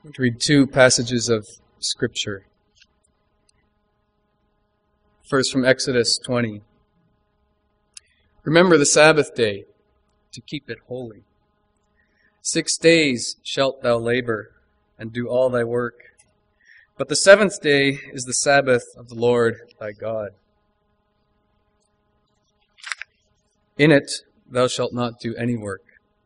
I'm going to read two passages of Scripture. First from Exodus 20. Remember the Sabbath day, to keep it holy. 6 days shalt thou labor, and do all thy work. But the seventh day is the Sabbath of the Lord thy God. In it thou shalt not do any work,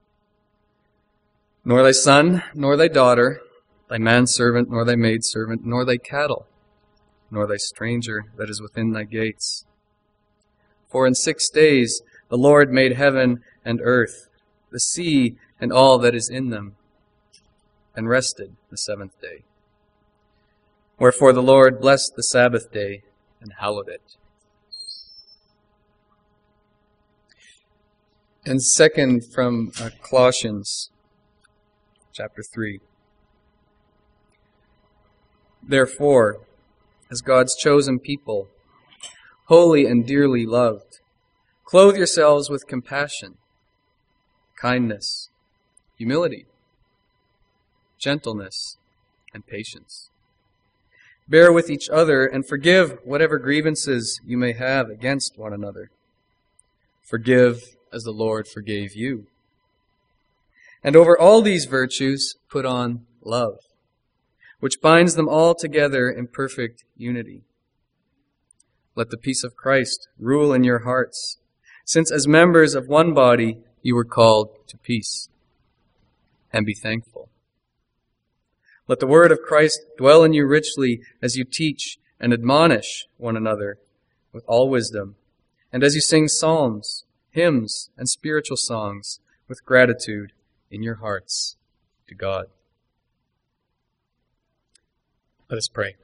nor thy son, nor thy daughter, thy manservant, nor thy maidservant, nor thy cattle, nor thy stranger that is within thy gates. For in 6 days the Lord made heaven and earth, the sea and all that is in them, and rested the seventh day. Wherefore the Lord blessed the Sabbath day and hallowed it. And second from Colossians chapter 3. Therefore, as God's chosen people, holy and dearly loved, clothe yourselves with compassion, kindness, humility, gentleness, and patience. Bear with each other and forgive whatever grievances you may have against one another. Forgive as the Lord forgave you. And over all these virtues put on love, which binds them all together in perfect unity. Let the peace of Christ rule in your hearts, since as members of one body you were called to peace. And be thankful. Let the word of Christ dwell in you richly as you teach and admonish one another with all wisdom, and as you sing psalms, hymns, and spiritual songs with gratitude in your hearts to God. Let us pray.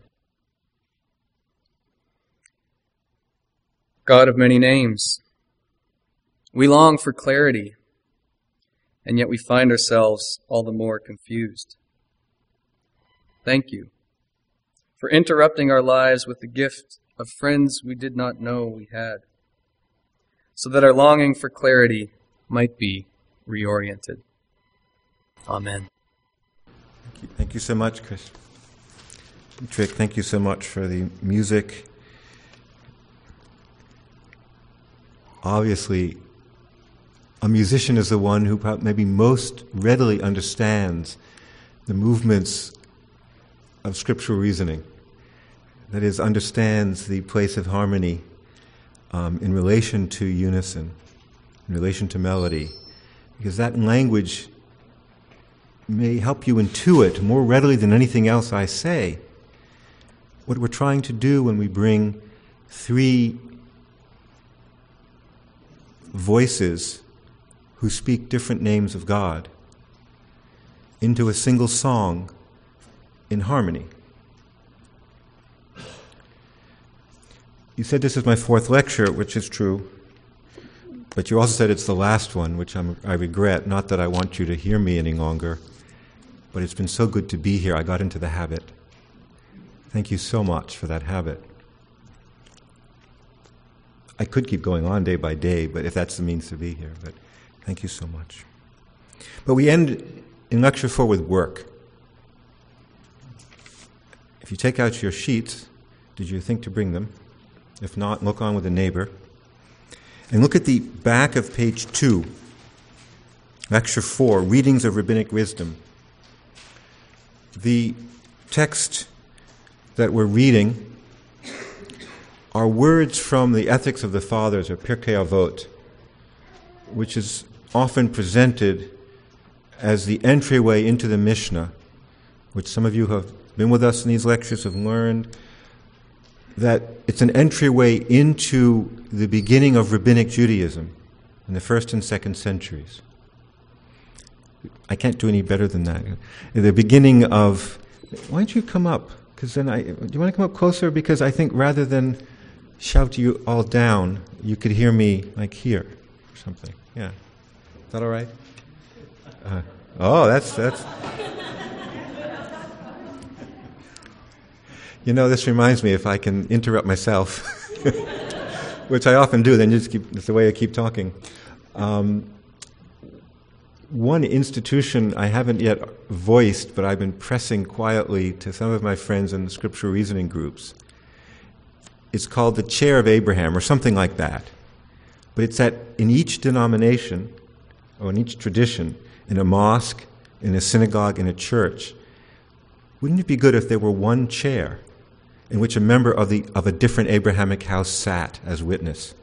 God of many names, we long for clarity, and yet we find ourselves all the more confused. Thank you for interrupting our lives with the gift of friends we did not know we had, so that our longing for clarity might be reoriented. Amen. Thank you so much, Chris. Trick, thank you so much for the music. Obviously, a musician is the one who maybe most readily understands the movements of scriptural reasoning. That is, understands the place of harmony in relation to unison, in relation to melody. Because that language may help you intuit more readily than anything else I say what we're trying to do when we bring three voices who speak different names of God into a single song in harmony. You said this is my fourth lecture, which is true, but you also said it's the last one, which I regret. Not that I want you to hear me any longer, but it's been so good to be here. I got into the habit. Thank you so much for that habit. I could keep going on day by day, but if that's the means to be here, but thank you so much. But we end in Lecture 4 with work. If you take out your sheets, did you think to bring them? If not, look on with a neighbor. And look at the back of page 2, Lecture 4, Readings of Rabbinic Wisdom. The text that we're reading are words from the Ethics of the Fathers, or Pirkei Avot, which is often presented as the entryway into the Mishnah, which some of you who have been with us in these lectures have learned, that it's an entryway into the beginning of Rabbinic Judaism in the 1st and 2nd centuries. I can't do any better than that. The beginning of... Why don't you come up? Because then do you want to come up closer? Because I think rather than shout you all down, you could hear me like here or something. Yeah. Is that all right? That's... You know, this reminds me, if I can interrupt myself, which I often do, then it's the way I keep talking. one institution I haven't yet voiced, but I've been pressing quietly to some of my friends in the scriptural reasoning groups. It's called the Chair of Abraham, or something like that. But it's that in each denomination, or in each tradition, in a mosque, in a synagogue, in a church, wouldn't it be good if there were one chair in which a member of a different Abrahamic house sat as witness?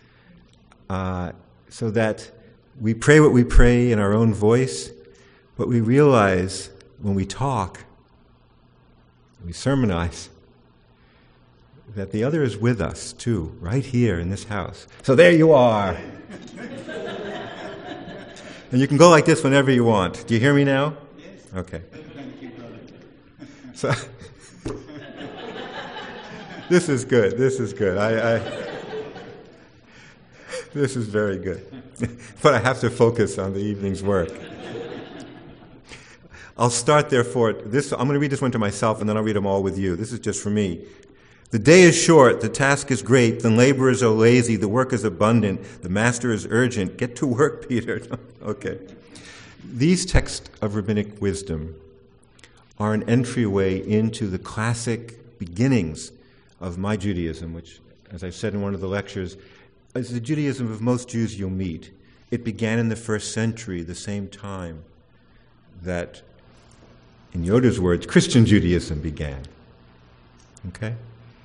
So that we pray what we pray in our own voice, but we realize when we talk, we sermonize, that the other is with us too, right here in this house. So there you are. And you can go like this whenever you want. Do you hear me now? Yes. Okay. Thank you, brother. So this is good. This is good. This is very good. But I have to focus on the evening's work. I'll start, therefore, this. I'm going to read this one to myself, and then I'll read them all with you. This is just for me. The day is short, the task is great, the laborers are lazy, the work is abundant, the master is urgent. Get to work, Peter. Okay. These texts of rabbinic wisdom are an entryway into the classic beginnings of my Judaism, which, as I've said in one of the lectures, is the Judaism of most Jews you'll meet. It began in the first century, the same time that, in Yoda's words, Christian Judaism began. Okay?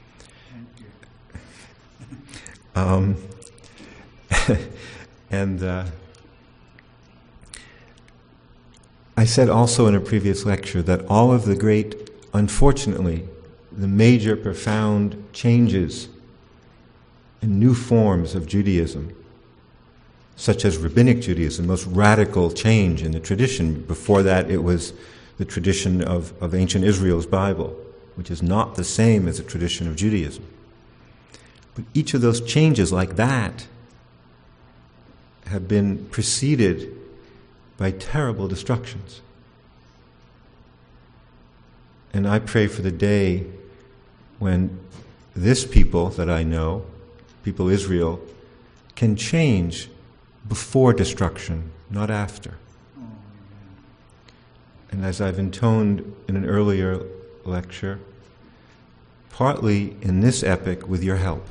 And I said also in a previous lecture that all of the great, unfortunately, the major profound changes and new forms of Judaism, such as Rabbinic Judaism, most radical change in the tradition. Before that, it was the tradition of ancient Israel's Bible, which is not the same as the tradition of Judaism. But each of those changes like that have been preceded by terrible destructions. And I pray for the day when this people that I know, people Israel, can change before destruction, not after. And as I've intoned in an earlier lecture, partly in this epic with your help.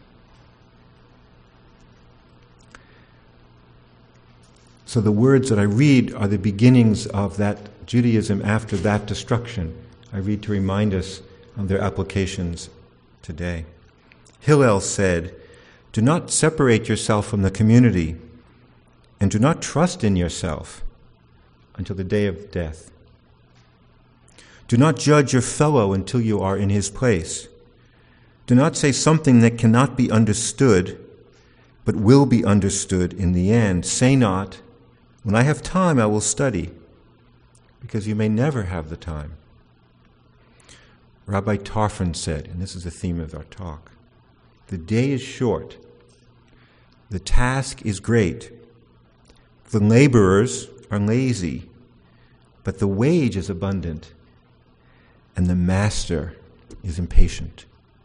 So the words that I read are the beginnings of that Judaism after that destruction. I read to remind us of their applications today. Hillel said, "Do not separate yourself from the community, and do not trust in yourself until the day of death. Do not judge your fellow until you are in his place. Do not say something that cannot be understood, but will be understood in the end. Say not, 'When I have time, I will study,' because you may never have the time." Rabbi Tarfon said, and this is the theme of our talk, "The day is short, the task is great, the laborers are lazy, but the wage is abundant, and the master is impatient."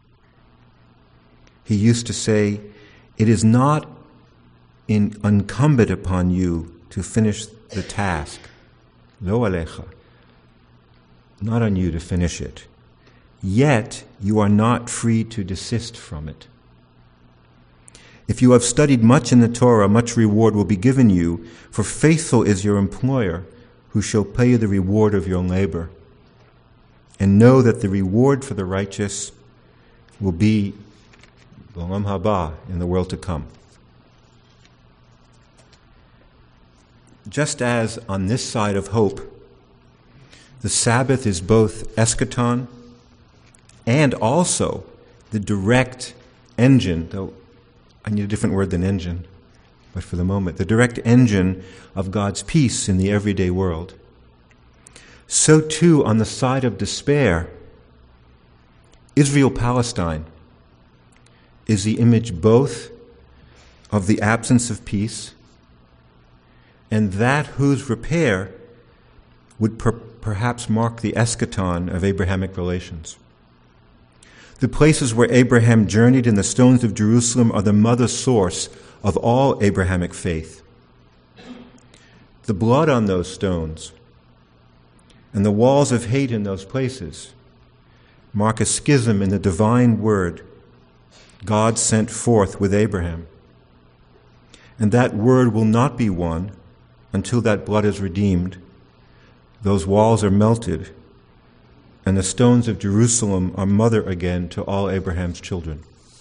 He used to say, "It is not incumbent upon you to finish the task, lo alecha, not on you to finish it. Yet you are not free to desist from it. If you have studied much in the Torah, much reward will be given you, for faithful is your employer, who shall pay you the reward of your labor. And know that the reward for the righteous will be b'olam haba, in the world to come." Just as on this side of hope, the Sabbath is both eschaton and also the direct engine, though I need a different word than engine, but for the moment, the direct engine of God's peace in the everyday world, so too on the side of despair, Israel-Palestine is the image both of the absence of peace and that whose repair would perhaps mark the eschaton of Abrahamic relations. The places where Abraham journeyed and the stones of Jerusalem are the mother source of all Abrahamic faith. the blood on those stones and the walls of hate in those places mark a schism in the divine word God sent forth with Abraham. And that word will not be won until that blood is redeemed, those walls are melted, and the stones of Jerusalem are mother again to all Abraham's children.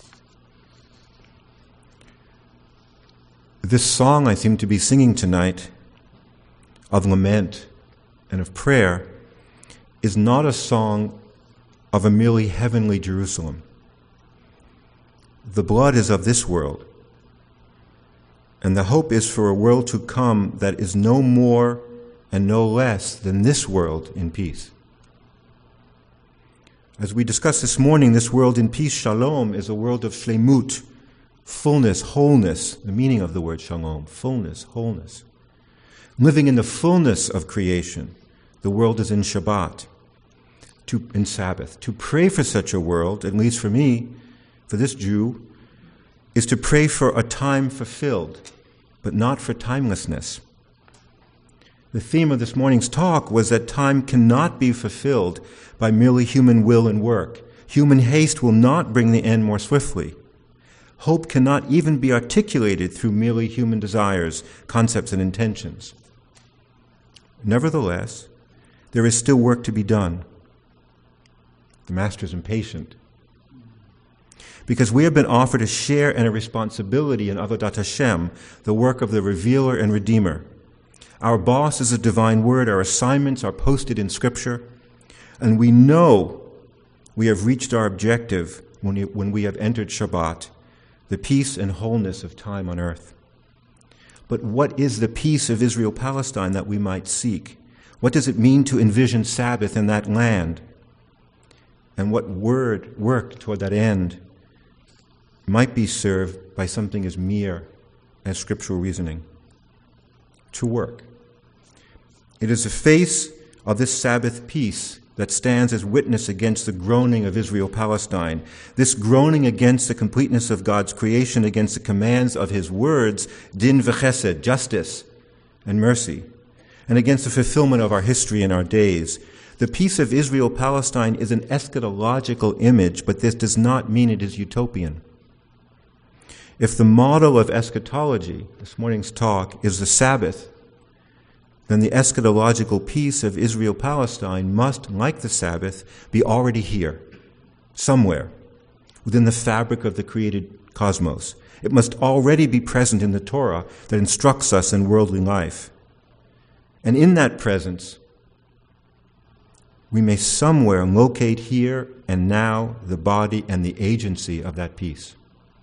This song I seem to be singing tonight of lament and of prayer is not a song of a merely heavenly Jerusalem. The blood is of this world, and the hope is for a world to come that is no more and no less than this world in peace. As we discussed this morning, this world in peace, shalom, is a world of shlemut, fullness, wholeness, the meaning of the word shalom, fullness, wholeness. Living in the fullness of creation, the world is in Shabbat, in Sabbath. To pray for such a world, at least for me, for this Jew, is to pray for a time fulfilled, but not for timelessness. The theme of this morning's talk was that time cannot be fulfilled by merely human will and work. Human haste will not bring the end more swiftly. Hope cannot even be articulated through merely human desires, concepts, and intentions. Nevertheless, there is still work to be done. The Master is impatient, because we have been offered a share and a responsibility in Avodat Hashem, the work of the Revealer and Redeemer. Our boss is a divine word, our assignments are posted in Scripture, and we know we have reached our objective when we have entered Shabbat, the peace and wholeness of time on earth. But what is the peace of Israel-Palestine that we might seek? What does it mean to envision Sabbath in that land? And what work toward that end might be served by something as mere as scriptural reasoning? To work. It is the face of this Sabbath peace that stands as witness against the groaning of Israel-Palestine, this groaning against the completeness of God's creation, against the commands of his words, din v'chesed, justice and mercy, and against the fulfillment of our history and our days. The peace of Israel-Palestine is an eschatological image, but this does not mean it is utopian. If the model of eschatology, this morning's talk, is the Sabbath, then the eschatological peace of Israel-Palestine must, like the Sabbath, be already here, somewhere, within the fabric of the created cosmos. It must already be present in the Torah that instructs us in worldly life. And in that presence, we may somewhere locate here and now the body and the agency of that peace.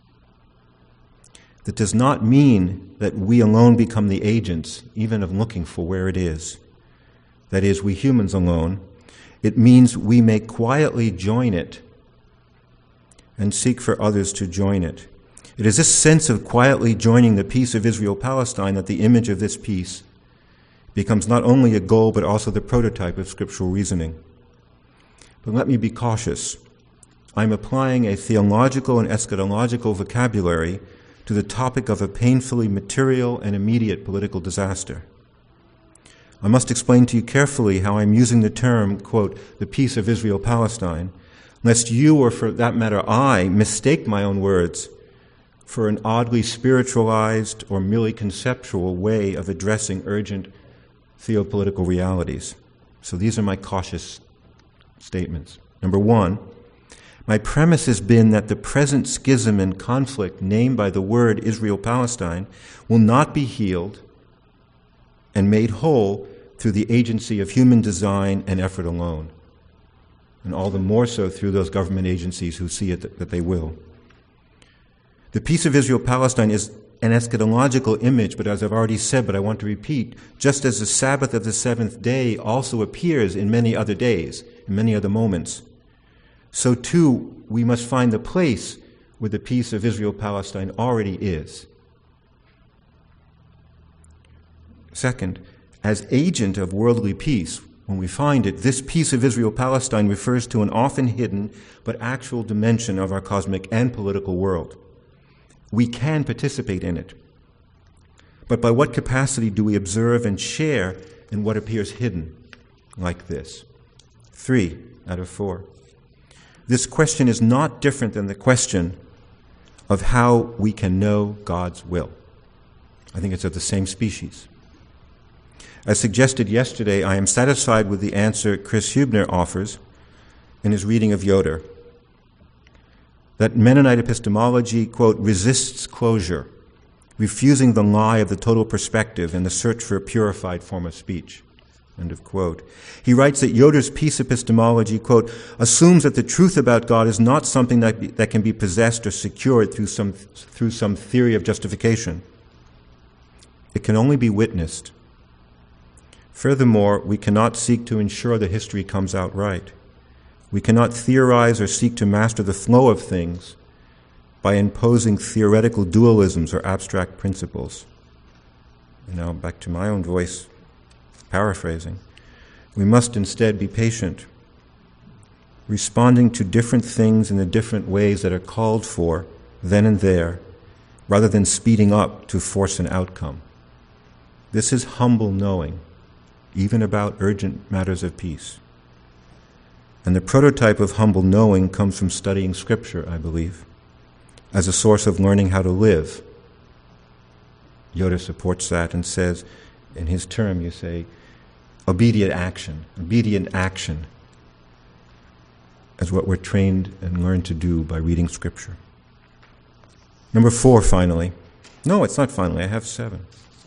That does not mean that we alone become the agents, even of looking for where it is. That is, we humans alone. It means we may quietly join it and seek for others to join it. It is this sense of quietly joining the peace of Israel-Palestine that the image of this peace becomes not only a goal but also the prototype of scriptural reasoning. But let me be cautious. I'm applying a theological and eschatological vocabulary to the topic of a painfully material and immediate political disaster. I must explain to you carefully how I'm using the term, quote, the peace of Israel-Palestine, lest you, or for that matter I, mistake my own words for an oddly spiritualized or merely conceptual way of addressing urgent theopolitical realities. So these are my cautious statements. Number one, my premise has been that the present schism and conflict named by the word Israel-Palestine will not be healed and made whole through the agency of human design and effort alone, and all the more so through those government agencies who see it that they will. The peace of Israel-Palestine is an eschatological image, but as I've already said, but I want to repeat, just as the Sabbath of the seventh day also appears in many other days, in many other moments, so too we must find the place where the peace of Israel-Palestine already is. Second, as agent of worldly peace, when we find it, this peace of Israel-Palestine refers to an often hidden but actual dimension of our cosmic and political world. We can participate in it. But by what capacity do we observe and share in what appears hidden like this? 3 out of 4. This question is not different than the question of how we can know God's will. I think it's of the same species. As suggested yesterday, I am satisfied with the answer Chris Huebner offers in his reading of Yoder, that Mennonite epistemology, quote, resists closure, refusing the lie of the total perspective in the search for a purified form of speech, end of quote. He writes that Yoder's peace epistemology, quote, assumes that the truth about God is not something that can be possessed or secured through some theory of justification. It can only be witnessed. Furthermore, we cannot seek to ensure that history comes out right. We cannot theorize or seek to master the flow of things by imposing theoretical dualisms or abstract principles. And now back to my own voice, paraphrasing. We must instead be patient, responding to different things in the different ways that are called for then and there, rather than speeding up to force an outcome. This is humble knowing, even about urgent matters of peace. And the prototype of humble knowing comes from studying Scripture, I believe, as a source of learning how to live. Yoder supports that and says, in his term, you say, obedient action as what we're trained and learned to do by reading Scripture. Number 4, finally. No, it's not finally, I have 7.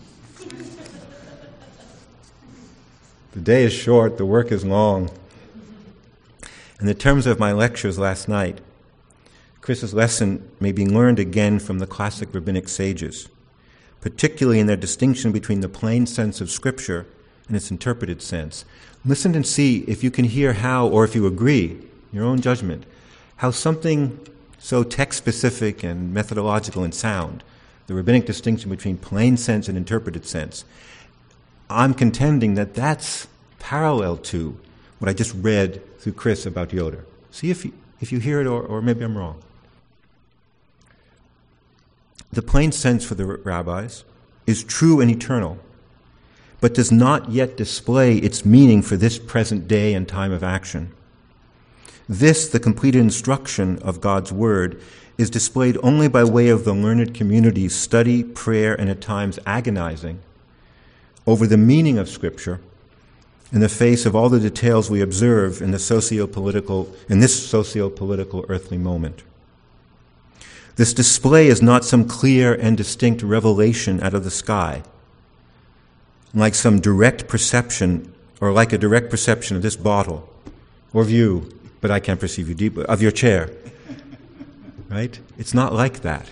The day is short, the work is long. In the terms of my lectures last night, Chris's lesson may be learned again from the classic rabbinic sages, particularly in their distinction between the plain sense of Scripture and its interpreted sense. Listen and see if you can hear how, or if you agree, your own judgment, how something so text-specific and methodological and sound, the rabbinic distinction between plain sense and interpreted sense, I'm contending that that's parallel to what I just read through Chris about Yoder. See if you hear it, or maybe I'm wrong. The plain sense for the rabbis is true and eternal, but does not yet display its meaning for this present day and time of action. This, the completed instruction of God's Word, is displayed only by way of the learned community's study, prayer, and at times agonizing over the meaning of Scripture in the face of all the details we observe in this socio-political earthly moment. This display is not some clear and distinct revelation out of the sky, like some direct perception, or like a direct perception of this bottle, or view, but I can't perceive you deeply, of your chair. Right? It's not like that.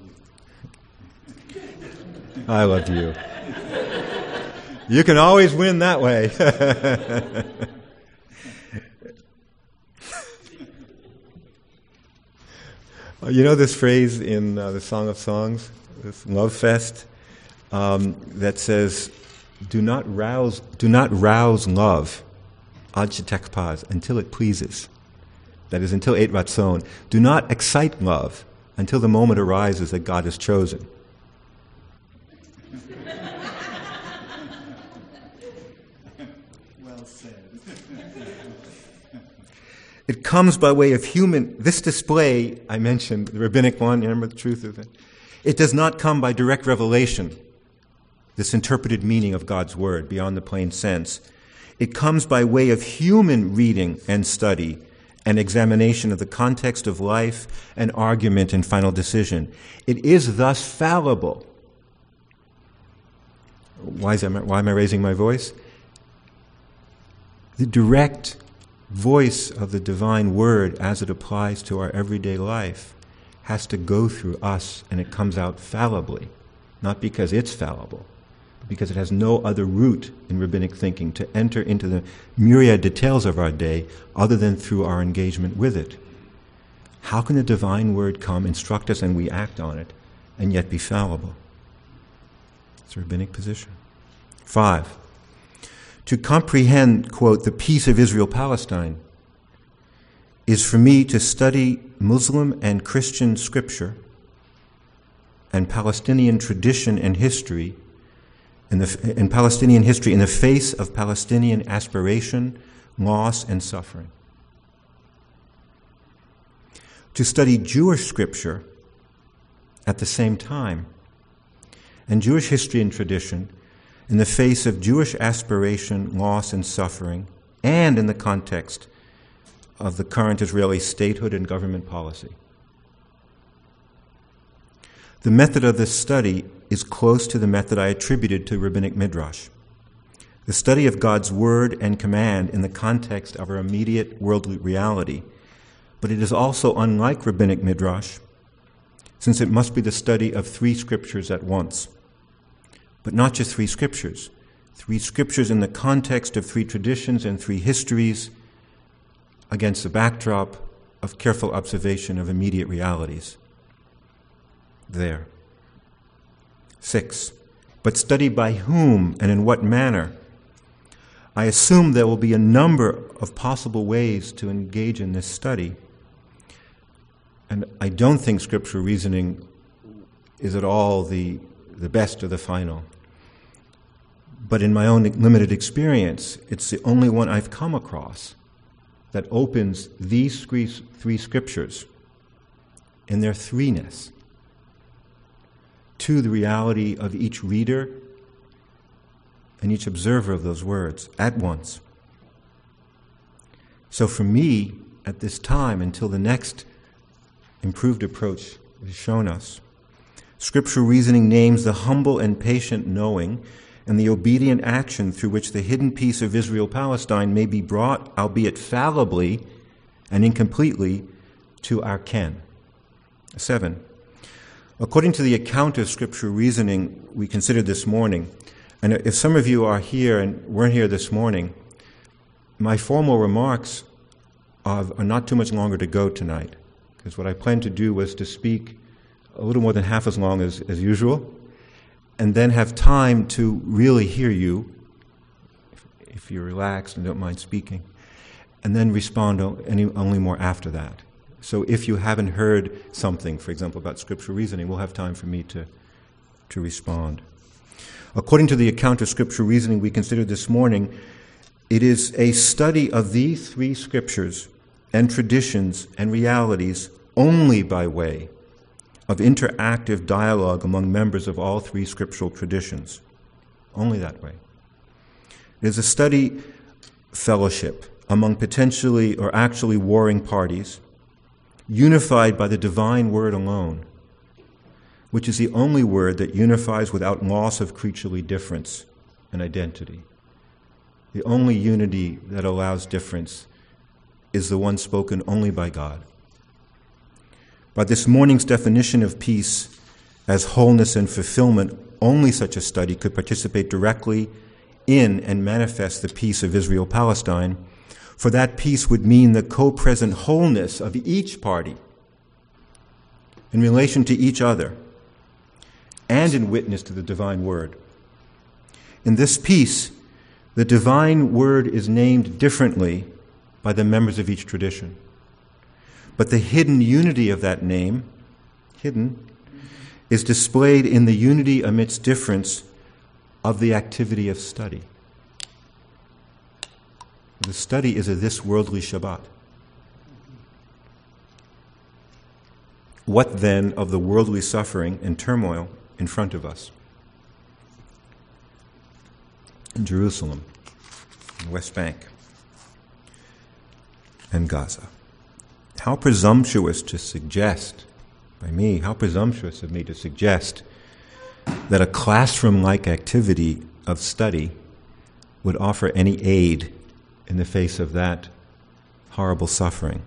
I love you. You can always win that way. You know this phrase in the Song of Songs, this Love Fest, that says, "Do not rouse love, ad shetekpaz, until it pleases." That is, until et ratzon. Do not excite love until the moment arises that God has chosen. Well said. It comes by way of this display I mentioned, the rabbinic one, you remember the truth of it? It does not come by direct revelation, this interpreted meaning of God's Word beyond the plain sense. It comes by way of human reading and study and examination of the context of life and argument and final decision. It is thus fallible. Why am I raising my voice? The direct voice of the divine word as it applies to our everyday life has to go through us, and it comes out fallibly, not because it's fallible, but because it has no other route in rabbinic thinking to enter into the myriad details of our day other than through our engagement with it. How can the divine word come, instruct us, and we act on it, and yet be fallible? It's a rabbinic position. 5. To comprehend, quote, the peace of Israel-Palestine is for me to study Muslim and Christian scripture and Palestinian tradition and history in Palestinian history in the face of Palestinian aspiration, loss, and suffering. To study Jewish scripture at the same time, and Jewish history and tradition in the face of Jewish aspiration, loss, and suffering, and in the context of the current Israeli statehood and government policy. The method of this study is close to the method I attributed to Rabbinic Midrash, the study of God's word and command in the context of our immediate worldly reality. But it is also unlike Rabbinic Midrash, since it must be the study of three scriptures at once. But not just three scriptures in the context of three traditions and three histories against the backdrop of careful observation of immediate realities. There. 6. But study by whom and in what manner? I assume there will be a number of possible ways to engage in this study. And I don't think scriptural reasoning is at all the best or the final. But in my own limited experience, it's the only one I've come across that opens these three scriptures in their threeness to the reality of each reader and each observer of those words at once. So for me, at this time, until the next improved approach is shown us, scriptural reasoning names the humble and patient knowing and the obedient action through which the hidden peace of Israel-Palestine may be brought, albeit fallibly and incompletely, to our ken. 7. According to the account of scriptural reasoning we considered this morning, and if some of you are here and weren't here this morning, my formal remarks are not too much longer to go tonight, because what I planned to do was to speak a little more than half as long as usual, and then have time to really hear you, if you're relaxed and don't mind speaking, and then respond only more after that. So if you haven't heard something, for example, about scriptural reasoning, we'll have time for me to respond. According to the account of scriptural reasoning we considered this morning, it is a study of these three scriptures and traditions and realities only by way of interactive dialogue among members of all three scriptural traditions. Only that way. It is a study fellowship among potentially or actually warring parties, unified by the divine word alone, which is the only word that unifies without loss of creaturely difference and identity. The only unity that allows difference is the one spoken only by God. By this morning's definition of peace as wholeness and fulfillment, only such a study could participate directly in and manifest the peace of Israel-Palestine, for that peace would mean the co-present wholeness of each party in relation to each other and in witness to the divine word. In this peace, the divine word is named differently by the members of each tradition. But the hidden unity of that name, is displayed in the unity amidst difference of the activity of study. The study is a this worldly Shabbat. What then of the worldly suffering and turmoil in front of us? In Jerusalem, in West Bank, and Gaza. How presumptuous of me to suggest that a classroom-like activity of study would offer any aid in the face of that horrible suffering.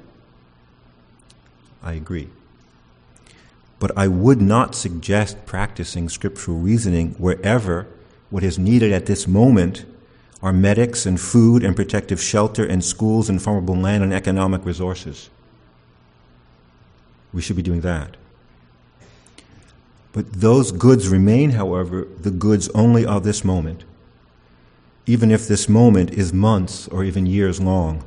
I agree. But I would not suggest practicing scriptural reasoning wherever what is needed at this moment are medics and food and protective shelter and schools and farmable land and economic resources. We should be doing that. But those goods remain, however, the goods only of this moment, even if this moment is months or even years long.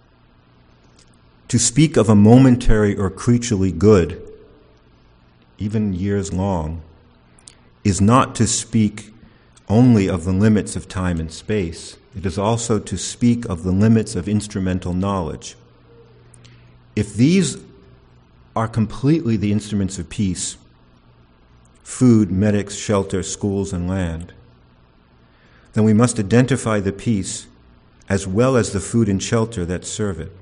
To speak of a momentary or creaturely good, even years long, is not to speak only of the limits of time and space. It is also to speak of the limits of instrumental knowledge. If these are completely the instruments of peace, food, medics, shelter, schools, and land, then we must identify the peace as well as the food and shelter that serve it.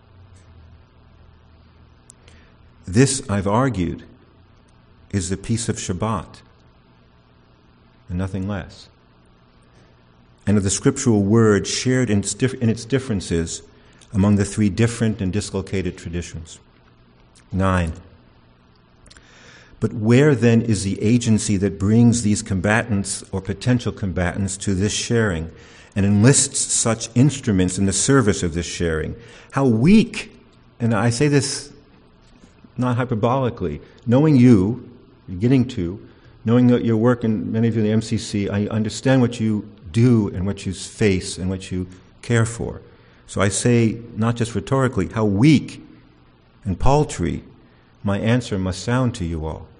This, I've argued, is the peace of Shabbat, and nothing less, and of the scriptural word shared in its differences among the three different and dislocated traditions. 9. But where then is the agency that brings these combatants or potential combatants to this sharing and enlists such instruments in the service of this sharing? How weak, and I say this not hyperbolically, knowing you, beginning to, knowing that your work, and many of you in the MCC, I understand what you do and what you face and what you care for. So I say, not just rhetorically, how weak and paltry my answer must sound to you all.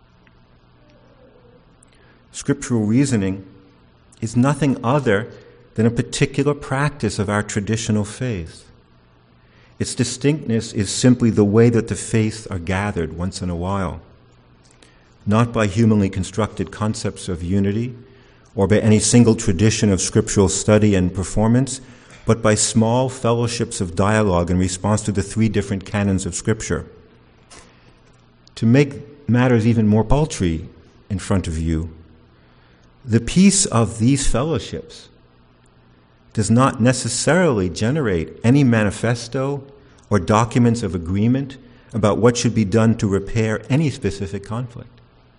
Scriptural reasoning is nothing other than a particular practice of our traditional faith. Its distinctness is simply the way that the faiths are gathered once in a while, not by humanly constructed concepts of unity or by any single tradition of scriptural study and performance, but by small fellowships of dialogue in response to the three different canons of Scripture. To make matters even more paltry in front of you, the peace of these fellowships does not necessarily generate any manifesto or documents of agreement about what should be done to repair any specific conflict.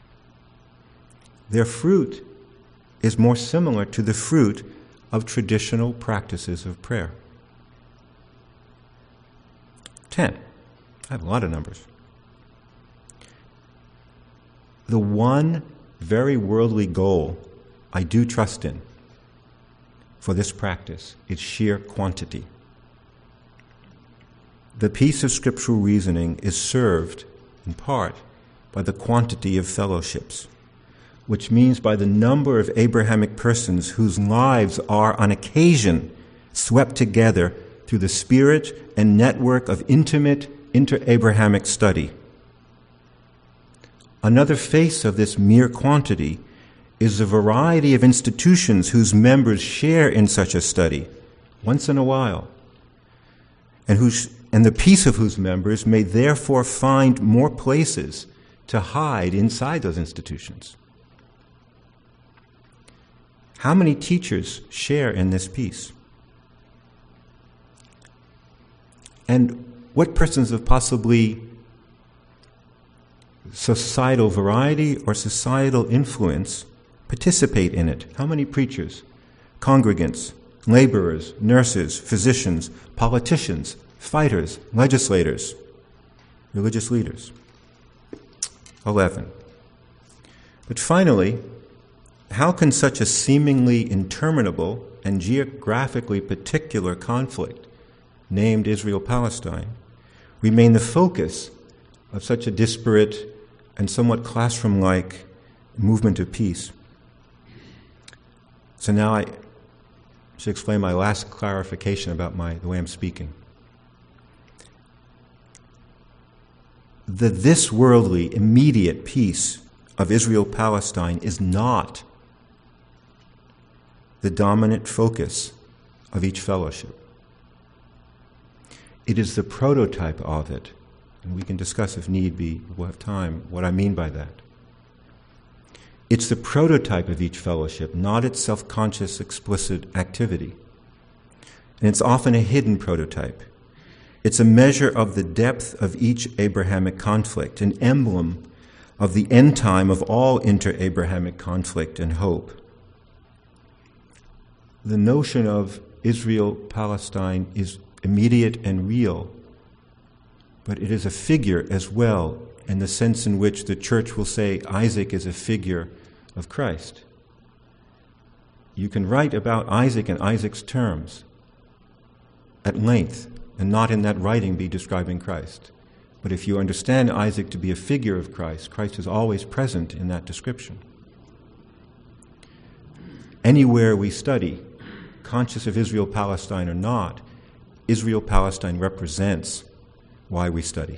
Their fruit is more similar to the fruit of traditional practices of prayer. 10. I have a lot of numbers. The one very worldly goal I do trust in for this practice is sheer quantity. The peace of scriptural reasoning is served, in part, by the quantity of fellowships, which means by the number of Abrahamic persons whose lives are, on occasion, swept together through the spirit and network of intimate inter-Abrahamic study. Another face of this mere quantity is the variety of institutions whose members share in such a study, once in a while, and the peace of whose members may therefore find more places to hide inside those institutions. How many teachers share in this peace? And what persons of possibly societal variety or societal influence participate in it? How many preachers, congregants, laborers, nurses, physicians, politicians, fighters, legislators, religious leaders? 11. But finally, how can such a seemingly interminable and geographically particular conflict, named Israel-Palestine, remain the focus of such a disparate and somewhat classroom-like movement of peace? So now I should explain my last clarification about the way I'm speaking. The this worldly, immediate peace of Israel-Palestine is not the dominant focus of each fellowship. It is the prototype of it, and we can discuss if need be, we'll have time, what I mean by that. It's the prototype of each fellowship, not its self-conscious, explicit activity. And it's often a hidden prototype. It's a measure of the depth of each Abrahamic conflict, an emblem of the end time of all inter-Abrahamic conflict and hope. The notion of Israel-Palestine is immediate and real, but it is a figure as well, in the sense in which the church will say Isaac is a figure of Christ. You can write about Isaac in Isaac's terms at length, and not in that writing be describing Christ. But if you understand Isaac to be a figure of Christ, Christ is always present in that description. anywhere we study, conscious of Israel-Palestine or not, Israel-Palestine represents why we study.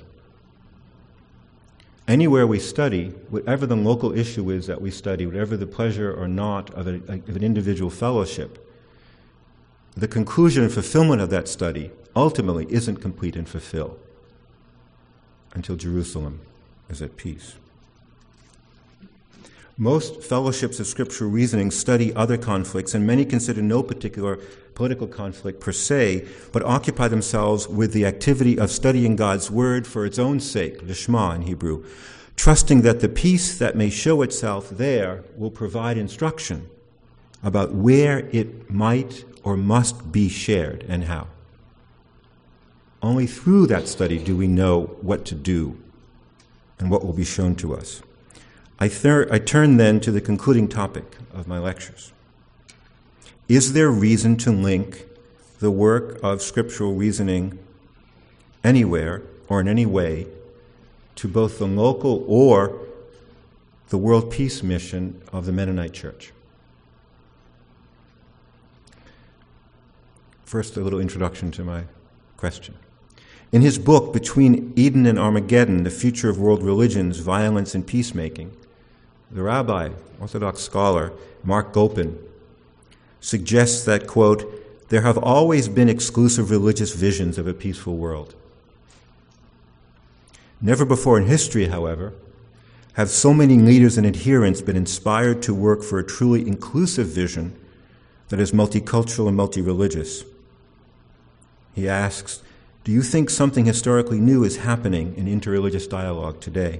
Anywhere we study, whatever the local issue is that we study, whatever the pleasure or not of an individual fellowship, the conclusion and fulfillment of that study ultimately isn't complete and fulfilled until Jerusalem is at peace. Most fellowships of scriptural reasoning study other conflicts, and many consider no particular political conflict per se, but occupy themselves with the activity of studying God's word for its own sake, lishma in Hebrew, trusting that the peace that may show itself there will provide instruction about where it might or must be shared and how. Only through that study do we know what to do and what will be shown to us. I turn then to the concluding topic of my lectures. Is there reason to link the work of scriptural reasoning anywhere or in any way to both the local or the world peace mission of the Mennonite Church? First, a little introduction to my question. In his book, Between Eden and Armageddon, The Future of World Religions, Violence and Peacemaking, the rabbi, Orthodox scholar, Mark Gopin, suggests that, quote, there have always been exclusive religious visions of a peaceful world. Never before in history, however, have so many leaders and adherents been inspired to work for a truly inclusive vision that is multicultural and multi-religious. He asks, do you think something historically new is happening in interreligious dialogue today?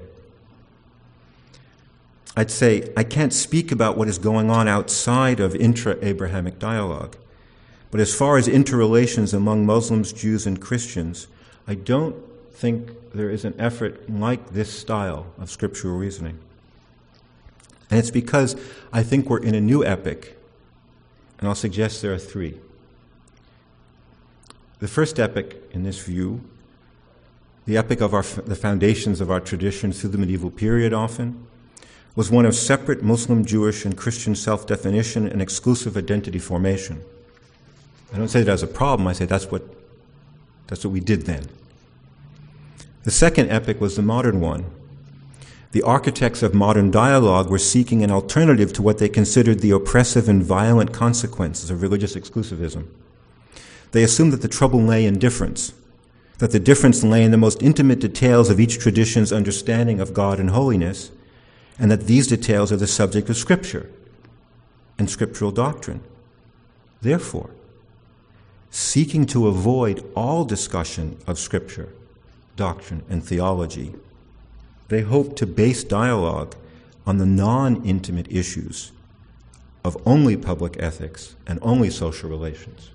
I'd say I can't speak about what is going on outside of intra-Abrahamic dialogue, but as far as interrelations among Muslims, Jews, and Christians, I don't think there is an effort like this style of scriptural reasoning. And it's because I think we're in a new epoch, and I'll suggest there are three. The first epoch in this view, the epoch of the foundations of our traditions through the medieval period often, was one of separate Muslim, Jewish, and Christian self-definition and exclusive identity formation. I don't say that as a problem, I say that's what we did then. The second epoch was the modern one. The architects of modern dialogue were seeking an alternative to what they considered the oppressive and violent consequences of religious exclusivism. They assumed that the trouble lay in difference, that the difference lay in the most intimate details of each tradition's understanding of God and holiness, and that these details are the subject of Scripture and scriptural doctrine. Therefore, seeking to avoid all discussion of Scripture, doctrine, and theology, they hope to base dialogue on the non-intimate issues of only public ethics and only social relations.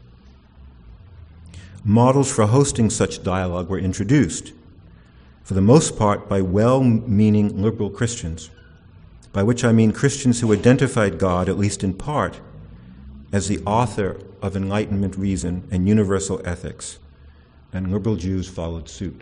Models for hosting such dialogue were introduced, for the most part by well-meaning liberal Christians, by which I mean Christians who identified God, at least in part, as the author of Enlightenment reason and universal ethics, and liberal Jews followed suit.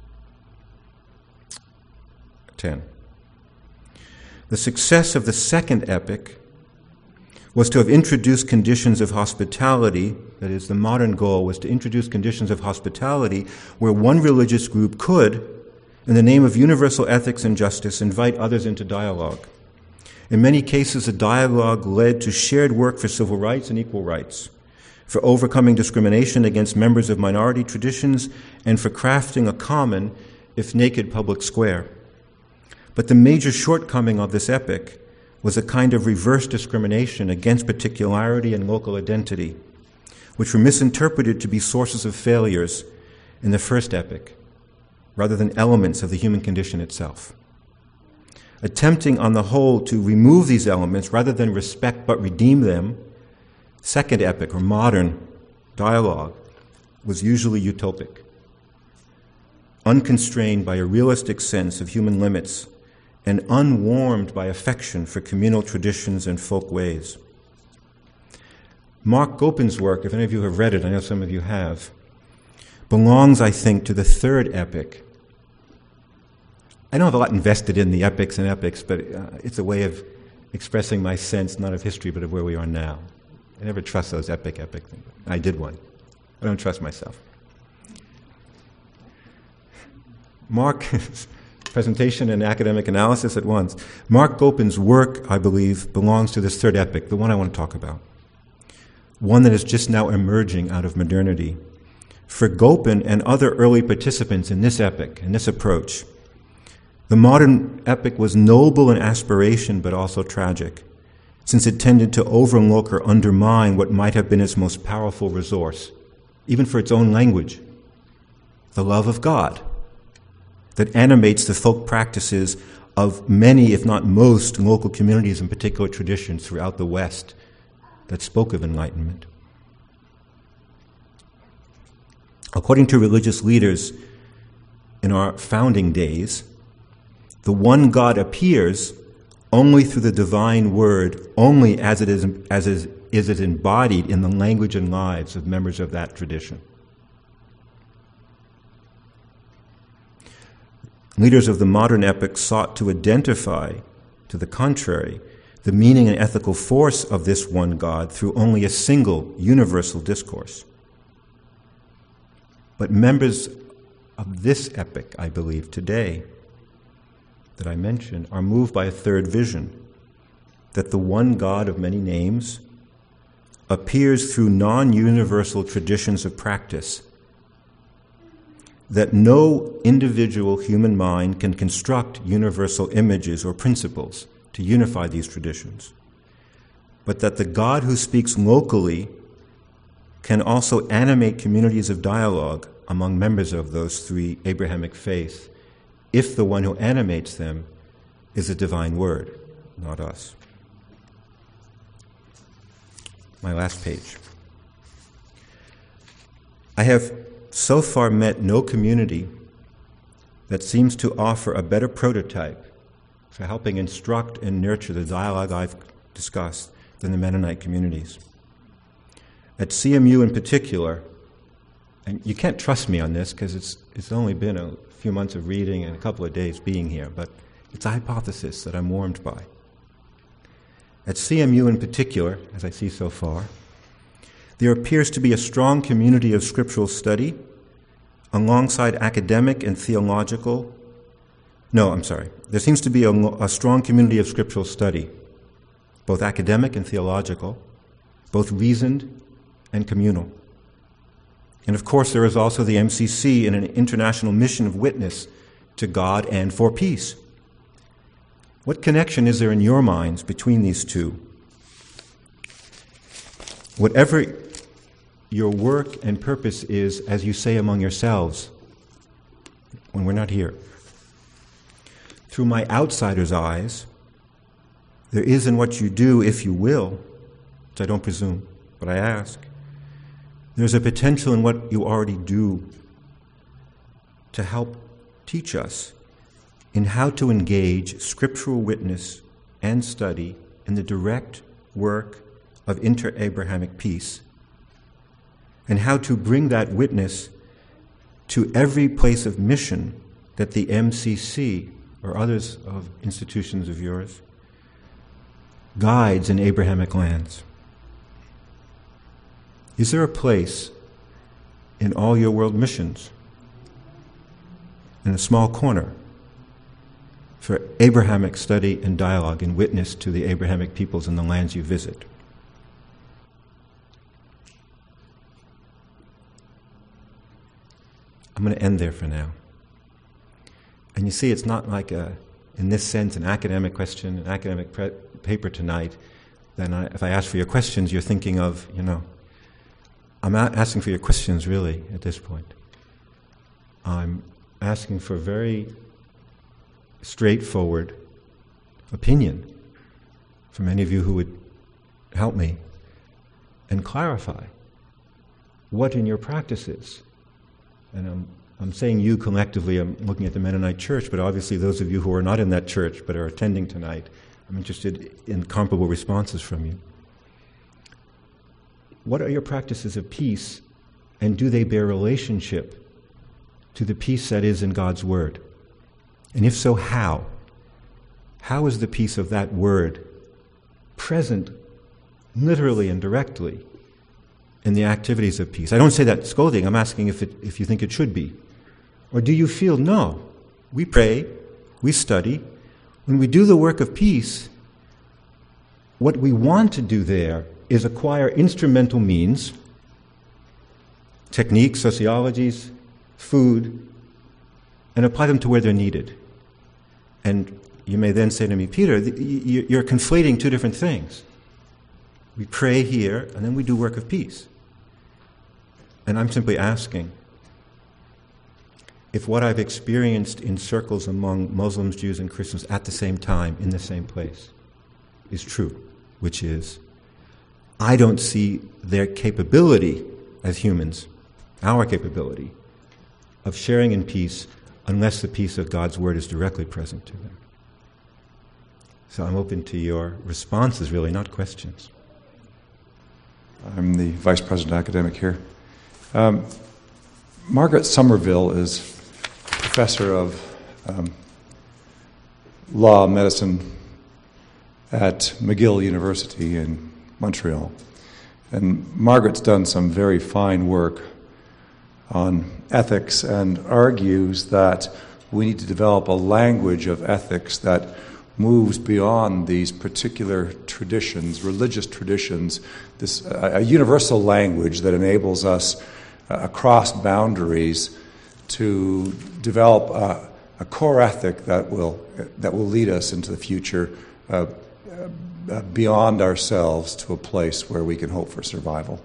10. The success of the second epoch was to have introduced conditions of hospitality, that is, the modern goal was to introduce conditions of hospitality where one religious group could, in the name of universal ethics and justice, invite others into dialogue. In many cases, the dialogue led to shared work for civil rights and equal rights, for overcoming discrimination against members of minority traditions, and for crafting a common, if naked, public square. But the major shortcoming of this epoch was a kind of reverse discrimination against particularity and local identity, which were misinterpreted to be sources of failures in the first epoch, rather than elements of the human condition itself. Attempting on the whole to remove these elements rather than respect but redeem them, second epoch or modern dialogue was usually utopic, unconstrained by a realistic sense of human limits and unwarmed by affection for communal traditions and folk ways. Mark Gopin's work, if any of you have read it, I know some of you have, belongs, I think, to the third epoch. I don't have a lot invested in the epics and epics, but it's a way of expressing my sense not of history but of where we are now. I never trust those epic things. I did one. I don't trust myself. Mark's presentation and academic analysis at once. Mark Gopin's work, I believe, belongs to this third epic, the one I want to talk about. One that is just now emerging out of modernity. For Gopin and other early participants in this epic, in this approach, the modern epic was noble in aspiration but also tragic, since it tended to overlook or undermine what might have been its most powerful resource, even for its own language, the love of God that animates the folk practices of many, if not most, local communities and particular traditions throughout the West that spoke of enlightenment. According to religious leaders in our founding days, the one God appears only through the divine word, only as it is embodied in the language and lives of members of that tradition. Leaders of the modern epic sought to identify, to the contrary, the meaning and ethical force of this one God through only a single universal discourse. But members of this epic, I believe, today, that I mentioned, are moved by a third vision, that the one God of many names appears through non-universal traditions of practice, that no individual human mind can construct universal images or principles to unify these traditions, but that the God who speaks locally can also animate communities of dialogue among members of those three Abrahamic faiths, if the one who animates them is a divine word, not us. My last page. I have so far met no community that seems to offer a better prototype for helping instruct and nurture the dialogue I've discussed than the Mennonite communities. At CMU in particular, and you can't trust me on this because it's only been a few months of reading and a couple of days being here, but it's a hypothesis that I'm warmed by. At CMU in particular, as I see so far, there appears to be a strong community of scriptural study alongside academic and theological. There seems to be a strong community of scriptural study, both academic and theological, both reasoned and communal. And of course, there is also the MCC in an international mission of witness to God and for peace. What connection is there in your minds between these two? Whatever your work and purpose is, as you say among yourselves, when we're not here, through my outsider's eyes, there is in what you do, if you will, which I don't presume, but I ask, there's a potential in what you already do to help teach us in how to engage scriptural witness and study in the direct work of inter-Abrahamic peace, and how to bring that witness to every place of mission that the MCC or others of institutions of yours guides in Abrahamic lands. Is there a place in all your world missions, in a small corner, for Abrahamic study and dialogue and witness to the Abrahamic peoples in the lands you visit? I'm going to end there for now. And you see, it's not like, in this sense, an academic question, an academic paper tonight. Then if I ask for your questions, you're thinking of, I'm not asking for your questions, really, at this point. I'm asking for very straightforward opinion from any of you who would help me and clarify what in your practice is. And I'm saying you collectively, I'm looking at the Mennonite Church, but obviously those of you who are not in that church but are attending tonight, I'm interested in comparable responses from you. What are your practices of peace, and do they bear relationship to the peace that is in God's Word? And if so, how? How is the peace of that Word present literally and directly in the activities of peace? I don't say that scolding. I'm asking if you think it should be. Or do you feel, no, we pray, we study. When we do the work of peace, what we want to do there is acquire instrumental means, techniques, sociologies, food, and apply them to where they're needed. And you may then say to me, Peter, you're conflating two different things. We pray here, and then we do work of peace. And I'm simply asking if what I've experienced in circles among Muslims, Jews, and Christians at the same time, in the same place, is true, which is, I don't see their capability as humans, our capability, of sharing in peace unless the peace of God's Word is directly present to them. So I'm open to your responses, really, not questions. I'm the Vice President Academic here. Margaret Somerville is professor of law medicine at McGill University in Montreal. And Margaret's done some very fine work on ethics and argues that we need to develop a language of ethics that moves beyond these particular traditions, religious traditions, a universal language that enables us across boundaries to develop a core ethic that will lead us into the future beyond ourselves to a place where we can hope for survival.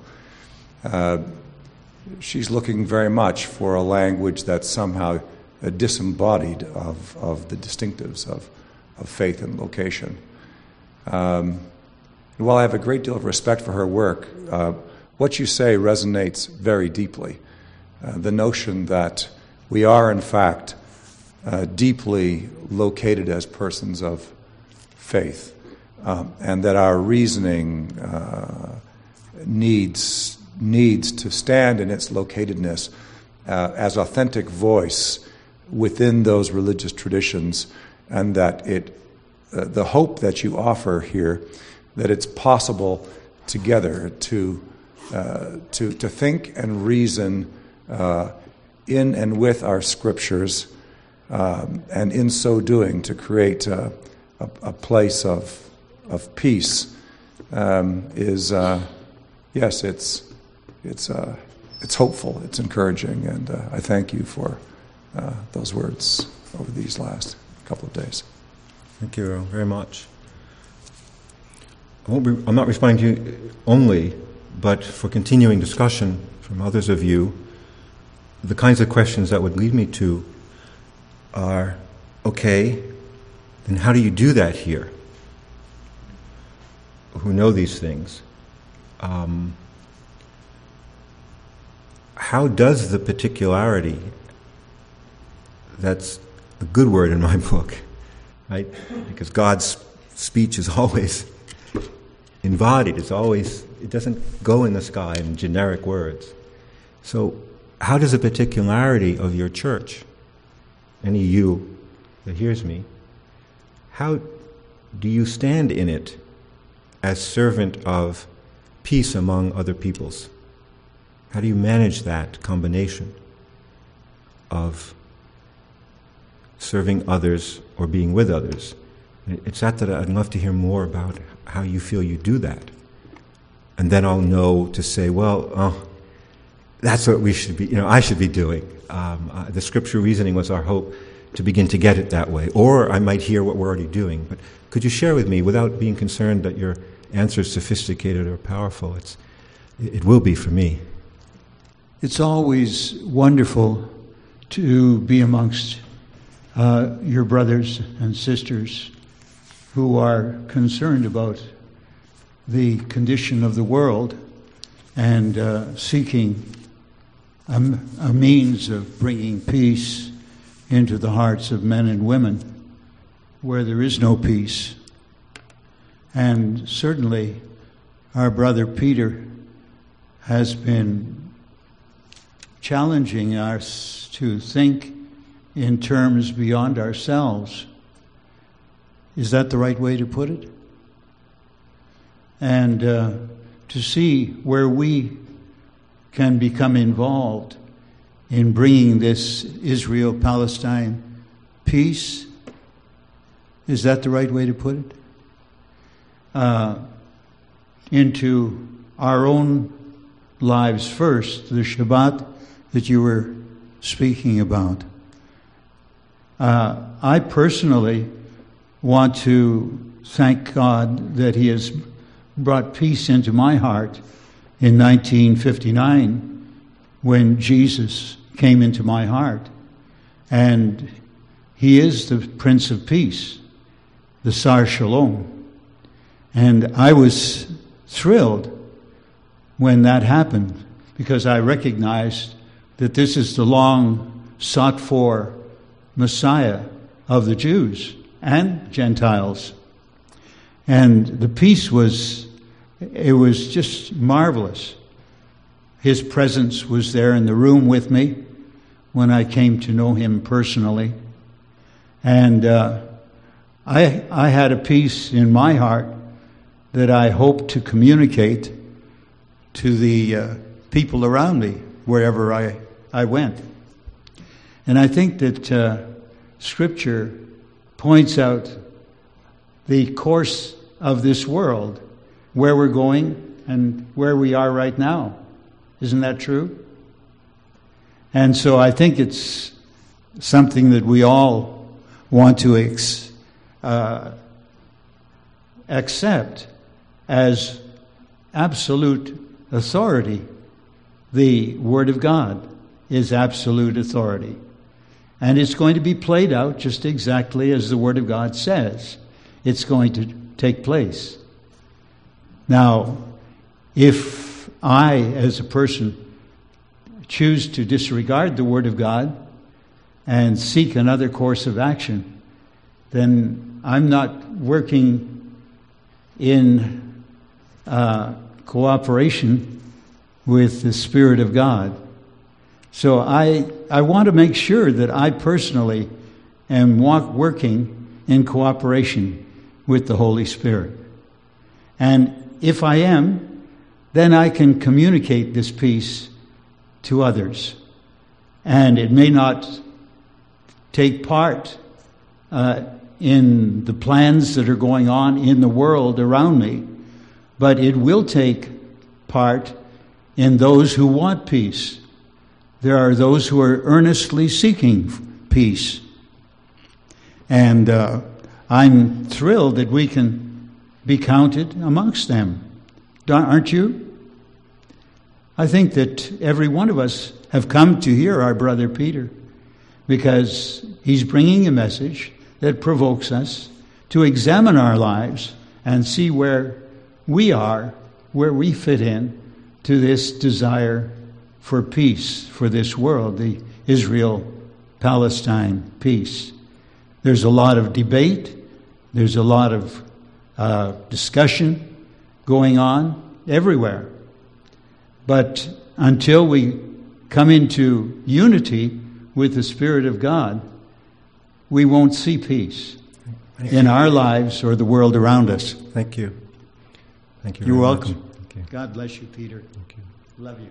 She's looking very much for a language that's somehow disembodied of the distinctives of faith and location. While I have a great deal of respect for her work, what you say resonates very deeply. The notion that we are, in fact, deeply located as persons of faith, and that our reasoning needs to stand in its locatedness as authentic voice within those religious traditions, and that the hope that you offer here, that it's possible together to think and reason in and with our scriptures, and in so doing to create a place of peace is yes, it's hopeful, it's encouraging, and I thank you for those words over these last couple of days. Thank you very much. I'm not responding to you only, but for continuing discussion from others of you, the kinds of questions that would lead me to are, okay, then how do you do that here? Who know these things? How does the particularity, that's a good word in my book, right? Because God's speech is always embodied, it doesn't go in the sky in generic words. So how does the particularity of your church, any you that hears me, how do you stand in it as servant of peace among other peoples? How do you manage that combination of serving others or being with others? It's that I'd love to hear more about how you feel you do that. And then I'll know to say, well, that's what we should be, I should be doing. The scripture reasoning was our hope to begin to get it that way. Or I might hear what we're already doing. But could you share with me, without being concerned that your answer is sophisticated or powerful? It will be for me. It's always wonderful to be amongst your brothers and sisters who are concerned about the condition of the world and seeking a means of bringing peace into the hearts of men and women where there is no peace. And certainly our brother Peter has been challenging us to think in terms beyond ourselves. Is that the right way to put it? and to see where we can become involved in bringing this Israel-Palestine peace. Is that the right way to put it? Into our own lives first, the Shabbat that you were speaking about. I personally want to thank God that He has brought peace into my heart in 1959 when Jesus came into my heart. And He is the Prince of Peace, the Sar Shalom. And I was thrilled when that happened because I recognized that this is the long sought for Messiah of the Jews and Gentiles. And the peace was just marvelous. His presence was there in the room with me when I came to know Him personally. And I had a peace in my heart that I hope to communicate to the people around me wherever I went. And I think that Scripture points out the course of this world, where we're going and where we are right now. Isn't that true? And so I think it's something that we all want to accept as absolute authority. The Word of God is absolute authority. And it's going to be played out just exactly as the Word of God says. It's going to take place. Now, if I, as a person, choose to disregard the Word of God and seek another course of action, then I'm not working in cooperation with the Spirit of God. So I want to make sure that I personally am working in cooperation with the Holy Spirit. And if I am, then I can communicate this peace to others. And it may not take part in the plans that are going on in the world around me, but it will take part in those who want peace. There are those who are earnestly seeking peace. And I'm thrilled that we can be counted amongst them. Aren't you? I think that every one of us have come to hear our brother Peter because he's bringing a message that provokes us to examine our lives and see where we are, where we fit in to this desire for peace for this world, the Israel-Palestine peace. There's a lot of debate. There's a lot of discussion going on everywhere. But until we come into unity with the Spirit of God, we won't see peace in our lives or the world around us. Thank you. Thank you. You're very welcome. much. Thank you. God bless you, Peter. Thank you. Love you.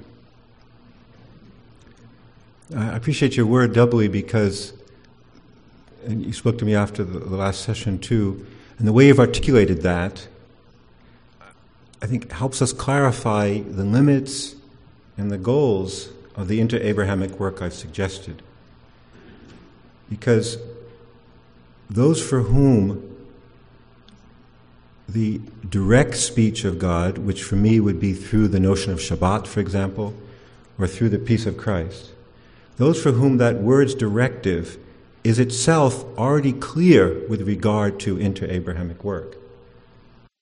I appreciate your word doubly because, and you spoke to me after the last session too, and the way you've articulated that, I think helps us clarify the limits and the goals of the inter-Abrahamic work I've suggested. Because those for whom the direct speech of God, which for me would be through the notion of Shabbat, for example, or through the peace of Christ, those for whom that word's directive is itself already clear with regard to inter-Abrahamic work.